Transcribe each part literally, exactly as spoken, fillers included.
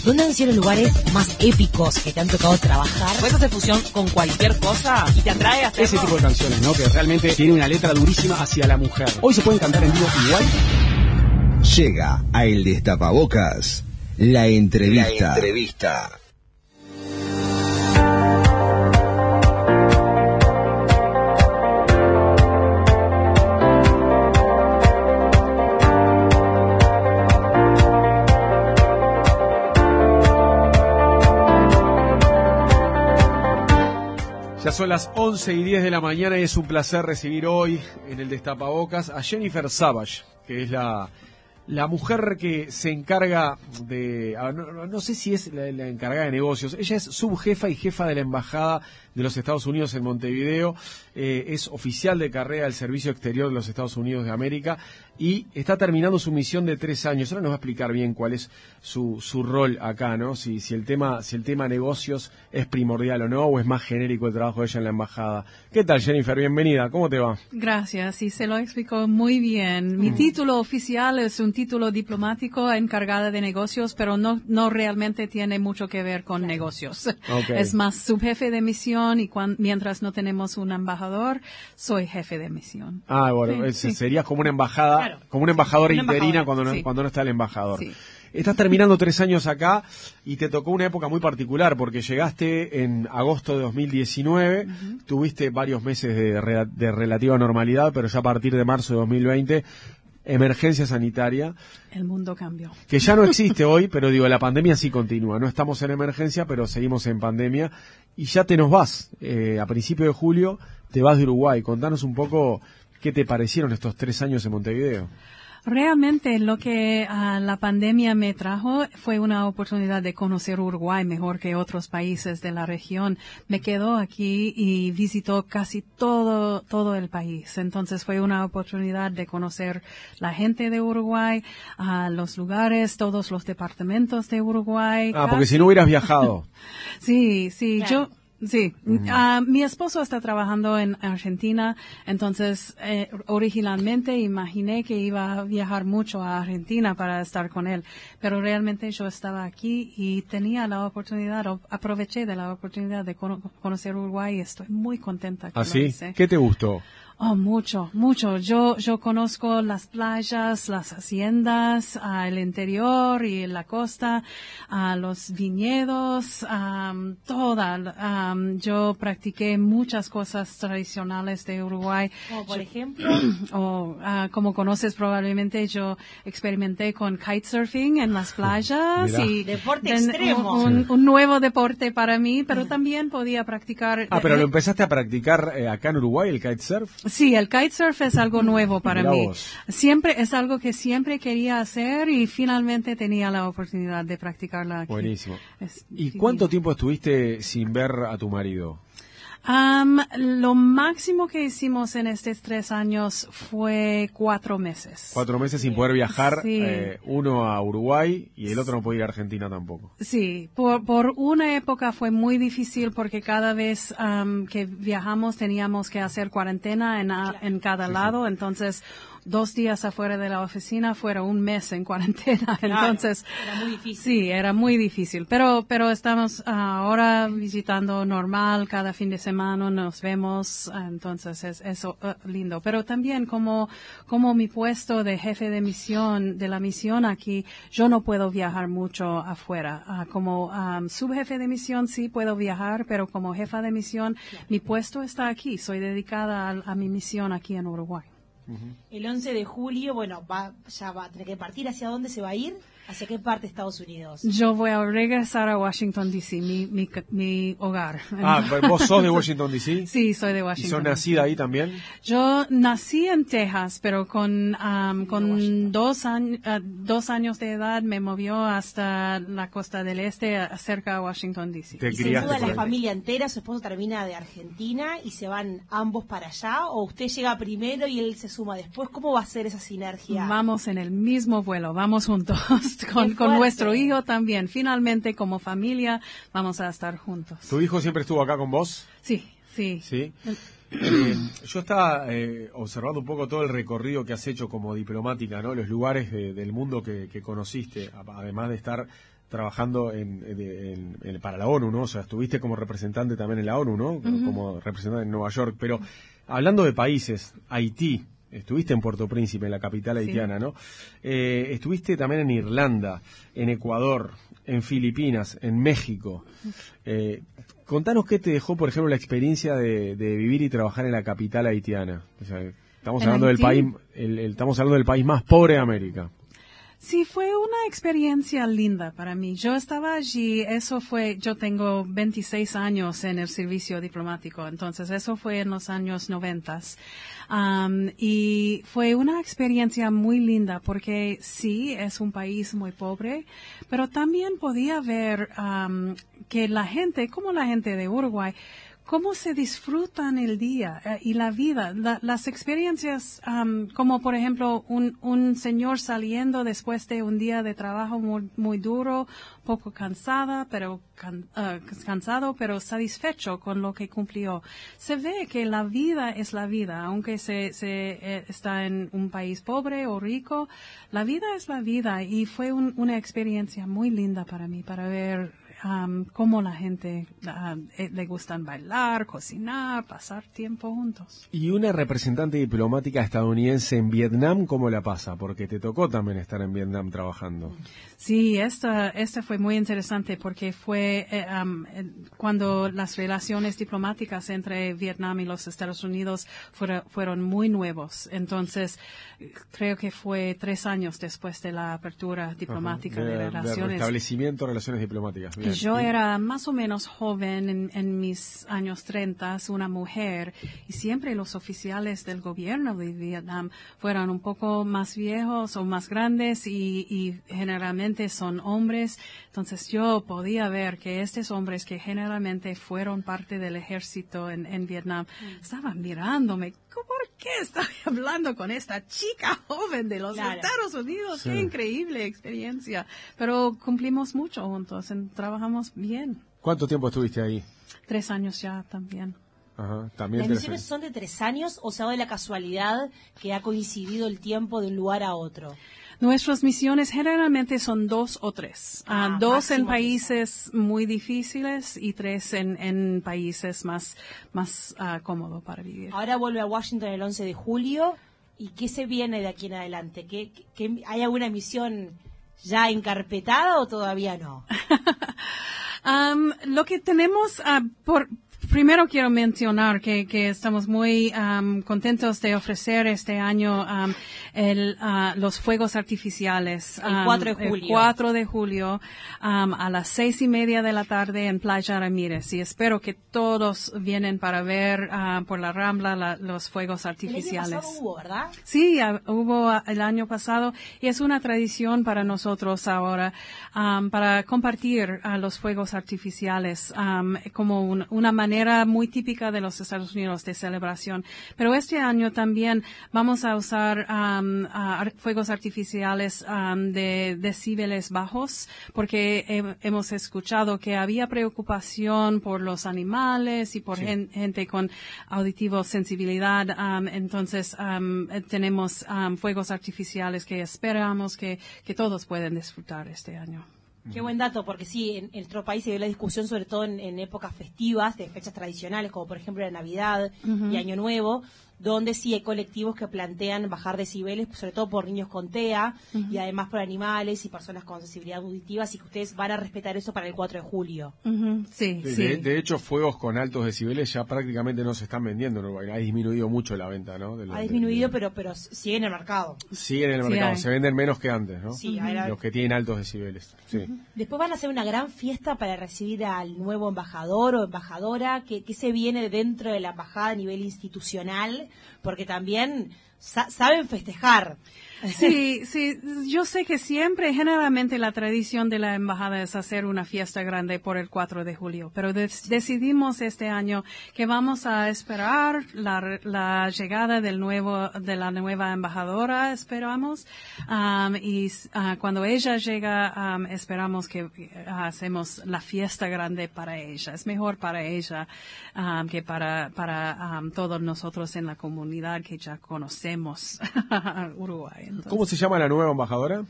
¿Dónde han sido los lugares más épicos que te han tocado trabajar? Puedes hacer fusión con cualquier cosa y te atrae a hacerlo. Ese tipo de canciones, ¿no? Que realmente tiene una letra durísima hacia la mujer. Hoy se pueden cantar en vivo igual. Llega a El Destapabocas, la entrevista. La entrevista. Ya son las once y diez de la mañana y es un placer recibir hoy en el Destapabocas a Jennifer Savage, que es la, la mujer que se encarga de, no, no sé si es la, la encargada de negocios, ella es subjefa y jefa de la Embajada de los Estados Unidos en Montevideo, eh, es oficial de carrera del Servicio Exterior de los Estados Unidos de América y está terminando su misión de tres años. Ahora nos va a explicar bien cuál es su, su rol acá, ¿no? Si, si el tema, si el tema negocios es primordial o no, o es más genérico el trabajo de ella en la embajada. ¿Qué tal, Jennifer? Bienvenida. ¿Cómo te va? Gracias. Y se lo explicó muy bien. Mi mm. título oficial es un título diplomático encargada de negocios, pero no, no realmente tiene mucho que ver con negocios. Okay. Es más subjefe de misión y cuando, mientras no tenemos un embajador, soy jefe de misión. Ah, bueno, sí, es, sí. serías como una embajada. Claro. Como una embajadora sí, interina embajadora. cuando no, sí. cuando no está el embajador. Sí. Estás terminando tres años acá y te tocó una época muy particular porque llegaste en agosto de dos mil diecinueve, uh-huh. tuviste varios meses de, re, de relativa normalidad, pero ya a partir de marzo de dos mil veinte, emergencia sanitaria. El mundo cambió. Que ya no existe hoy, pero digo, la pandemia sí continúa. No estamos en emergencia, pero seguimos en pandemia. Y ya te nos vas. Eh, a principios de julio te vas de Uruguay. Contanos un poco qué te parecieron estos tres años en Montevideo. Realmente lo que uh, la pandemia me trajo fue una oportunidad de conocer Uruguay mejor que otros países de la región. Me quedo aquí y visitó casi todo, todo el país. Entonces fue una oportunidad de conocer la gente de Uruguay, uh, los lugares, todos los departamentos de Uruguay. Ah, casi. Porque si no hubieras viajado. sí, sí, claro. yo... Sí, uh-huh. uh, mi esposo está trabajando en Argentina, entonces eh, originalmente imaginé que iba a viajar mucho a Argentina para estar con él, pero realmente yo estaba aquí y tenía la oportunidad, aproveché de la oportunidad de cono- conocer Uruguay y estoy muy contenta. ¿Ah, sí? ¿Qué te gustó? Oh, mucho, mucho. Yo, yo conozco las playas, las haciendas, uh, el interior y la costa, uh, los viñedos, um, toda. Um, yo practiqué muchas cosas tradicionales de Uruguay. Como por yo, ejemplo. O, uh, como conoces probablemente, yo experimenté con kitesurfing en las playas. Mirá. Y deporte en, extremo. Un, un, un nuevo deporte para mí, pero también podía practicar. Ah, pero lo empezaste a practicar eh, acá en Uruguay, el kitesurf. Sí, el kitesurf es algo nuevo para Mirá mí. Vos. Siempre es algo que siempre quería hacer y finalmente tenía la oportunidad de practicarla aquí. Buenísimo. Es, ¿Y sí. cuánto tiempo estuviste sin ver a tu marido? Um, lo máximo que hicimos en estos tres años fue cuatro meses. Cuatro meses sin poder viajar, sí. eh, uno a Uruguay y el otro no puede ir a Argentina tampoco. Sí, por, por una época fue muy difícil porque cada vez um, que viajamos teníamos que hacer cuarentena en, a, en cada sí, lado, sí. Entonces dos días afuera de la oficina fuera un mes en cuarentena. Claro, entonces era muy difícil. Sí, era muy difícil, pero pero estamos uh, ahora visitando normal cada fin de semana, nos vemos, entonces es eso uh, lindo. Pero también como como mi puesto de jefe de misión de la misión aquí, yo no puedo viajar mucho afuera. Uh, como um, subjefe de misión sí puedo viajar, pero como jefa de misión claro. Mi puesto está aquí. Soy dedicada a, a mi misión aquí en Uruguay. El once de julio, bueno, va, ya va a tener que partir. ¿Hacia dónde se va a ir? ¿Hacia qué parte de Estados Unidos? Yo voy a regresar a Washington, D C, mi, mi, mi hogar. Ah, ¿vos sos de Washington, D C? Sí, soy de Washington. ¿Y sos nacida ahí también? Yo nací en Texas, pero con um, con dos, años, uh, dos años de edad me movió hasta la costa del este, cerca de Washington, D C. ¿Y se muda la familia entera? ¿Su esposo termina de Argentina y se van ambos para allá? ¿O usted llega primero y él se suma después? ¿Cómo va a ser esa sinergia? Vamos en el mismo vuelo, vamos juntos. Con, con nuestro hijo también. Finalmente, como familia, vamos a estar juntos. ¿Tu hijo siempre estuvo acá con vos? Sí, sí. ¿Sí? Eh, yo estaba eh, observando un poco todo el recorrido que has hecho como diplomática, ¿no? Los lugares de, del mundo que, que conociste, además de estar trabajando en, en- en- para la ONU, ¿no? O sea, estuviste como representante también en la ONU, ¿no? Ujú. Como representante en Nueva York. Pero hablando de países, Haití, estuviste en Puerto Príncipe, en la capital Sí. haitiana, ¿no? Eh, estuviste también en Irlanda, en Ecuador, en Filipinas, en México. Eh, contanos qué te dejó, por ejemplo, la experiencia de, de vivir y trabajar en la capital haitiana. O sea, estamos ¿En hablando del Haití? país, el- el- estamos hablando del país más pobre de América. Sí, fue una experiencia linda para mí. Yo estaba allí, eso fue, yo tengo veintiséis años en el servicio diplomático, entonces eso fue en los años noventas. Um, y fue una experiencia muy linda porque sí, es un país muy pobre, pero también podía ver um, que la gente, como la gente de Uruguay, cómo se disfrutan el día eh, y la vida, la- las experiencias, um, como por ejemplo un, un señor saliendo después de un día de trabajo muy, muy duro, poco cansada, pero can- ah, cansado, pero satisfecho con lo que cumplió. Se ve que la vida es la vida, aunque se, se eh, está en un país pobre o rico, la vida es la vida y fue un- una experiencia muy linda para mí, para ver um, cómo la gente uh, eh, le gustan bailar, cocinar, pasar tiempo juntos. Y una representante diplomática estadounidense en Vietnam, ¿cómo la pasa? Porque te tocó también estar en Vietnam trabajando. Sí, esta, esta fue muy interesante porque fue eh, um, eh, cuando las relaciones diplomáticas entre Vietnam y los Estados Unidos fuera- fueron muy nuevos. Entonces, eh, creo que fue tres años después de la apertura diplomática Ajá, de, de, de relaciones. restablecimiento de relaciones diplomáticas. Bien. Yo Y- era más o menos joven en, en mis años treinta, una mujer, y siempre los oficiales del gobierno de Vietnam fueron un poco más viejos o más grandes y, y generalmente son hombres. Entonces yo podía ver que estos hombres que generalmente fueron parte del ejército en, en Vietnam estaban mirándome. ¿Por qué estoy hablando con esta chica joven de los Claro. Estados Unidos? Sí. ¡Qué increíble experiencia! Pero cumplimos mucho juntos, en- trabajamos bien. ¿Cuánto tiempo estuviste ahí? Tres años ya también. Ajá, también ¿Las tres misiones años. son de tres años o se da de la casualidad que ha coincidido el tiempo de un lugar a otro? Nuestras misiones generalmente son dos o tres. Ah, Ah, dos en máximo países muy difíciles y tres en, en países más, más ah, cómodos para vivir. Ahora vuelve a Washington el once de julio. ¿Y qué se viene de aquí en adelante? ¿Qué, qué- qué- ¿Hay alguna misión ya encarpetada o todavía no? Um, lo que tenemos, ah, por, primero quiero mencionar que, que estamos muy um, contentos de ofrecer este año um, el, ah, los fuegos artificiales. El um, cuatro de julio. El cuatro de julio um, a las seis y media de la tarde en Playa Ramírez. Y espero que todos vienen para ver ah, por la Rambla la- los fuegos El año artificiales. pasado hubo, ¿verdad? Sí, ah, hubo ah, el año pasado y es una tradición para nosotros ahora am, para compartir ah, los fuegos artificiales am, como un- una manera muy típica de los Estados Unidos de celebración. Pero este año también vamos a usar am, ah, ar- fuegos artificiales am, de decibeles bajos porque he- hemos escuchado que había preocupación por los animales y por Sí. gen- gente con auditivo sensibilidad. am, entonces am, eh, tenemos am, fuegos artificiales que esperamos que, que todos pueden disfrutar este año. Qué buen dato, porque sí, en, en nuestro país se ve la discusión sobre todo en, en épocas festivas, de fechas tradicionales, como por ejemplo la Navidad Ujú. y Año Nuevo, donde sí hay colectivos que plantean bajar decibeles, sobre todo por niños con T E A y además por animales y personas con sensibilidad auditiva, así que ustedes van a respetar eso para el cuatro de julio. Ujú, Sí, De, sí. de- de hecho, fuegos con altos decibeles ya prácticamente no se están vendiendo en Uruguay. Ha disminuido mucho la venta, ¿no? De los- Ha de- disminuido, de- pero pero sigue en el mercado. Siguen en el Sí mercado, hay. se venden menos que antes, ¿no? Sí, hay la- Los que tienen altos decibeles. Sí. Después van a hacer una gran fiesta para recibir al nuevo embajador o embajadora. ¿Qué, qué se viene dentro de la embajada a nivel institucional? Porque también sa- saben festejar. Sí, sí, yo sé que siempre, generalmente la tradición de la embajada es hacer una fiesta grande por el cuatro de julio, pero des- decidimos este año que vamos a esperar la, re- la llegada del nuevo, de la nueva embajadora, esperamos, um, y ah, cuando ella llega, um, esperamos que ah, hacemos la fiesta grande para ella. Es mejor para ella um, que para, para um, todos nosotros en la comunidad que ya conocemos Uruguay. Entonces, ¿Cómo se llama la nueva embajadora?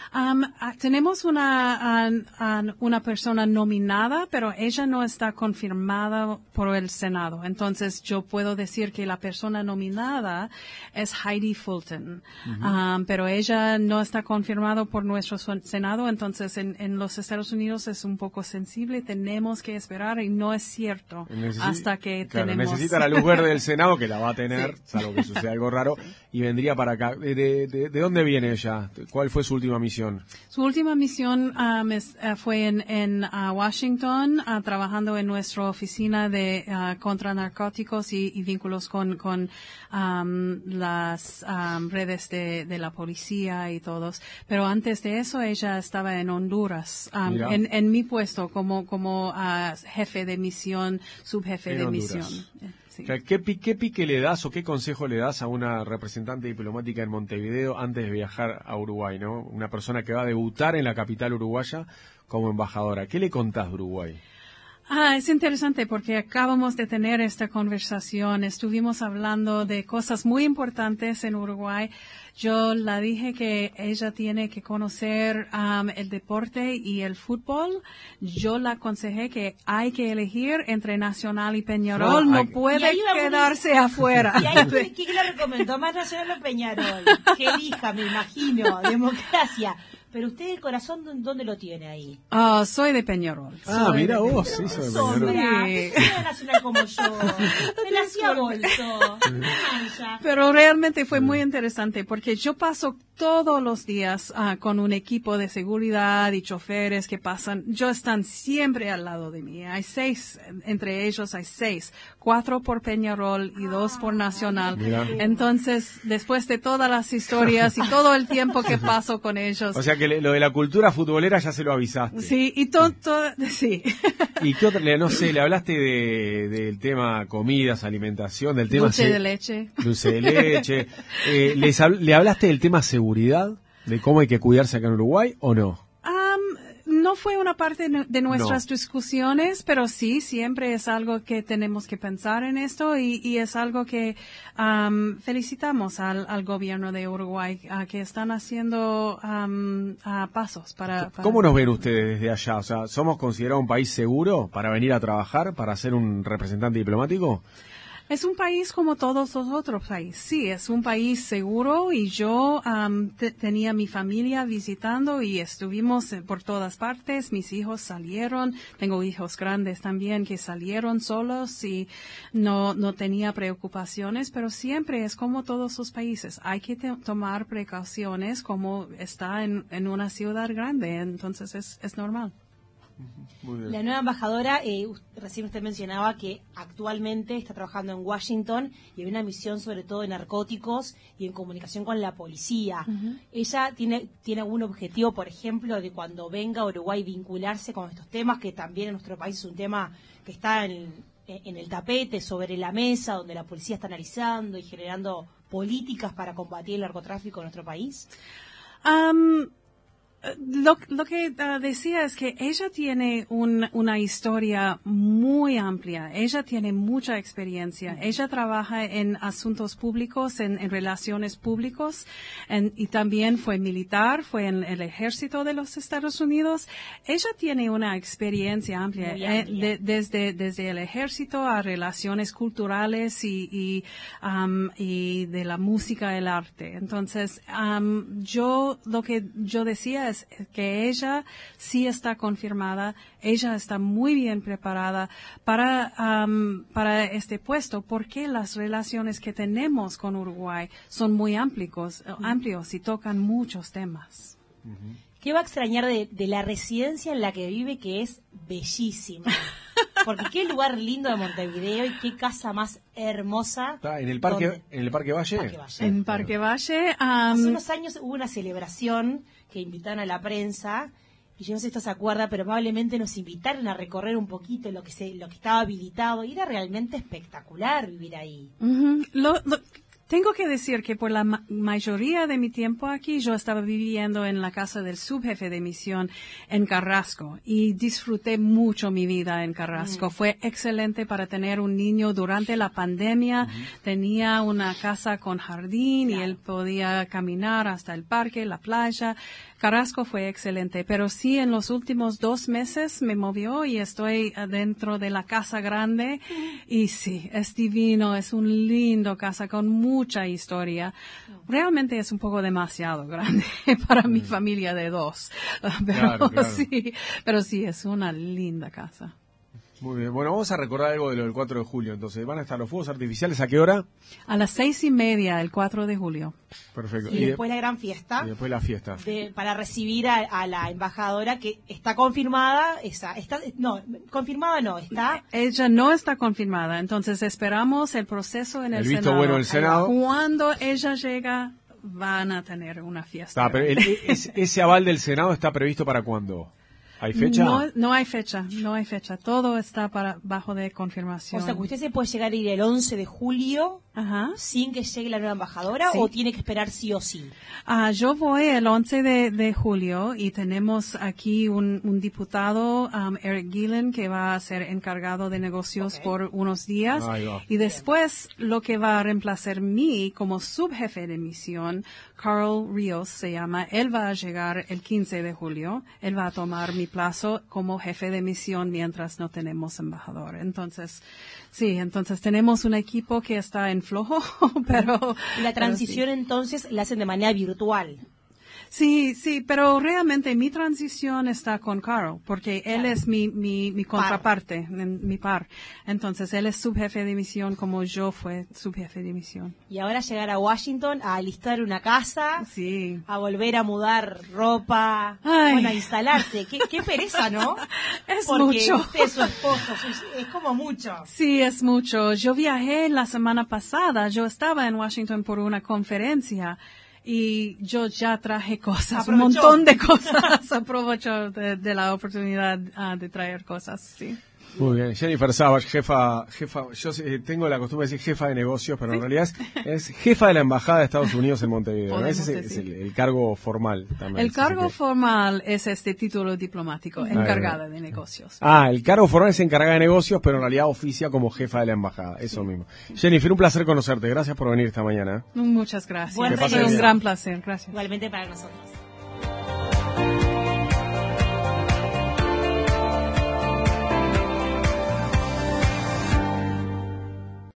Um, ah, tenemos una, uh, uh, una persona nominada, pero ella no está confirmada por el Senado. Entonces, yo puedo decir que la persona nominada es Heidi Fulton. Uh-huh. Um, pero ella no está confirmada por nuestro Senado. Entonces, en, en los Estados Unidos es un poco sensible. Tenemos que esperar y no es cierto Necesi- hasta que claro, tenemos... Necesita la luz verde del Senado, que la va a tener, sí. salvo que suceda algo raro, y vendría para acá. ¿De, de, de, de dónde viene ella? ¿Cuál fue su última misión? Su última misión um, es, uh, fue en, en uh, Washington, uh, trabajando en nuestra oficina de uh, contra narcóticos y, y vínculos con, con um, las um, redes de, de la policía y todos. Pero antes de eso, ella estaba en Honduras, um, en, en mi puesto como, como uh, jefe de misión, subjefe en de Honduras. misión. Sí. ¿Qué, ¿Qué pique le das o qué consejo le das a una representante diplomática en Montevideo antes de viajar a Uruguay, ¿no? Una persona que va a debutar en la capital uruguaya como embajadora. ¿Qué le contás de Uruguay? Ah, es interesante porque acabamos de tener esta conversación. Estuvimos hablando de cosas muy importantes en Uruguay. Yo la dije que ella tiene que conocer um, el deporte y el fútbol. Yo la aconsejé que hay que elegir entre Nacional y Peñarol. No, no puede quedarse a... afuera. ¿Y ahí quién le recomendó más Nacional o Peñarol? Que elija, me imagino. Democracia. Pero usted el corazón, ¿dónde lo tiene ahí? Ah, uh, soy de Peñarol. Ah, soy mira vos, sí, soy de Peñarol. Sí. Soy nacional como yo. Me la hacía bolso. Pero realmente fue muy interesante porque yo paso todos los días uh, con un equipo de seguridad y choferes que pasan. Yo están siempre al lado de mí. Hay seis, entre ellos hay seis. Cuatro por Peñarol y dos por Nacional. Mira. Entonces, después de todas las historias y todo el tiempo que paso con ellos. O sea que le, lo de la cultura futbolera ya se lo avisaste. Sí, y todo, to, sí. ¿Y qué otra? No sé, le hablaste de, del tema comidas, alimentación, del tema... Dulce se, de leche. Dulce de leche. eh, les, ¿Le hablaste del tema seguridad? ¿De cómo hay que cuidarse acá en Uruguay o no? No fue una parte de nuestras no. discusiones, pero sí, siempre es algo que tenemos que pensar en esto y, y es algo que um, felicitamos al, al gobierno de Uruguay, uh, que están haciendo um, uh, pasos para, para... ¿Cómo nos ven ustedes desde allá? O sea, ¿somos considerados un país seguro para venir a trabajar, para ser un representante diplomático? Es un país como todos los otros países. Sí, es un país seguro y yo um, te, tenía mi familia visitando y estuvimos por todas partes. Mis hijos salieron. Tengo hijos grandes también que salieron solos y no, no tenía preocupaciones, pero siempre es como todos los países. Hay que te, tomar precauciones como está en, en una ciudad grande. Entonces es, es normal. La nueva embajadora, eh, recién usted mencionaba que actualmente está trabajando en Washington y hay una misión sobre todo en narcóticos y en comunicación con la policía. Uh-huh. ¿Ella tiene, tiene algún objetivo, por ejemplo, de cuando venga a Uruguay vincularse con estos temas, que también en nuestro país es un tema que está en, en el tapete, sobre la mesa, donde la policía está analizando y generando políticas para combatir el narcotráfico en nuestro país? Um... Lo, lo que uh, decía es que ella tiene un, una historia muy amplia. Ella tiene mucha experiencia. Ella trabaja en asuntos públicos, en, en relaciones públicas, en, y también fue militar, fue en el ejército de los Estados Unidos. Ella tiene una experiencia amplia, amplia. Eh, de, desde, desde el ejército a relaciones culturales y, y, um, y de la música, el arte. Entonces, um, yo, lo que yo decía es que ella sí está confirmada, ella está muy bien preparada para, um, para este puesto, porque las relaciones que tenemos con Uruguay son muy amplios, uh-huh. amplios y tocan muchos temas. Uh-huh. ¿Qué va a extrañar de, de la residencia en la que vive, que es bellísima? Porque qué lugar lindo de Montevideo y qué casa más hermosa. ¿Está en el parque, en el Parque Valle? Parque Valle. En Parque Valle. Um, Hace unos años hubo una celebración que invitaron a la prensa, y yo no sé si esto se acuerda, pero probablemente nos invitaron a recorrer un poquito lo que se, lo que estaba habilitado, y era realmente espectacular vivir ahí. Uh-huh. Lo, lo, Tengo que decir que por la ma- mayoría de mi tiempo aquí yo estaba viviendo en la casa del subjefe de misión en Carrasco y disfruté mucho mi vida en Carrasco. Mm. Fue excelente para tener un niño durante la pandemia. Mm. Tenía una casa con jardín claro. y él podía caminar hasta el parque, la playa. Carrasco fue excelente, pero sí en los últimos dos meses me movió y estoy dentro de la casa grande y sí, es divino, es un lindo casa con mucha historia. Realmente es un poco demasiado grande para mi familia de dos, pero claro, claro. sí, pero sí es una linda casa. Muy bien, bueno, vamos a recordar algo de lo del cuatro de julio, entonces, ¿van a estar los fuegos artificiales a qué hora? A las seis y media, el cuatro de julio. Perfecto. Y, y después de, la gran fiesta. Y después la fiesta. De, para recibir a, a la embajadora que está confirmada, esa, está, no, confirmada no, está. Ella no está confirmada, entonces esperamos el proceso en el, el visto Senado. bueno del Senado. Cuando ella llega, van a tener una fiesta. Ah, pero el, es, ese aval del Senado está previsto para cuándo? ¿Hay fecha? No, no hay fecha, no hay fecha. Todo está para bajo de confirmación. O sea, que usted se puede llegar a ir el once de julio Ajá. sin que llegue la nueva embajadora sí. o tiene que esperar sí o sí. Ah, yo voy el once de julio y tenemos aquí un, un diputado, um, Eric Gillen, que va a ser encargado de negocios okay. por unos días. Y después lo que va a reemplazar mí como subjefe de misión, Carl Rios se llama, él va a llegar el quince de julio. Él va a tomar mi plazo como jefe de misión mientras no tenemos embajador. Entonces, sí, entonces tenemos un equipo que está en flojo, pero... Y la transición sí. entonces la hacen de manera virtual. Sí, sí, pero realmente mi transición está con Carl, porque él claro. es mi, mi, mi contraparte, par. mi par. Entonces, él es subjefe de misión como yo fue subjefe de misión. Y ahora llegar a Washington a alistar una casa, sí. a volver a mudar ropa, Ay. bueno, a instalarse. Qué, qué pereza, ¿no? Es porque mucho. Usted, su esposo, su, es como mucho. Sí, es mucho. Yo viajé la semana pasada, yo estaba en Washington por una conferencia. Y yo ya traje cosas, Aprovechó. un montón de cosas. Aprovecho de, de la oportunidad uh, de traer cosas, sí. Muy bien. Jennifer Savage, jefa, jefa, yo eh, tengo la costumbre de decir jefa de negocios, pero ¿sí? en realidad es, es jefa de la Embajada de Estados Unidos en Montevideo, ¿no? Ese es, el, es el, el cargo formal también. El cargo que... formal es este título diplomático, encargada ah, de negocios. Ah, el cargo formal es encargada de negocios, pero en realidad oficia como jefa de la Embajada, eso sí. mismo. Jennifer, un placer conocerte, gracias por venir esta mañana. Muchas gracias. Buen Fue un gran placer, gracias. Igualmente para nosotros.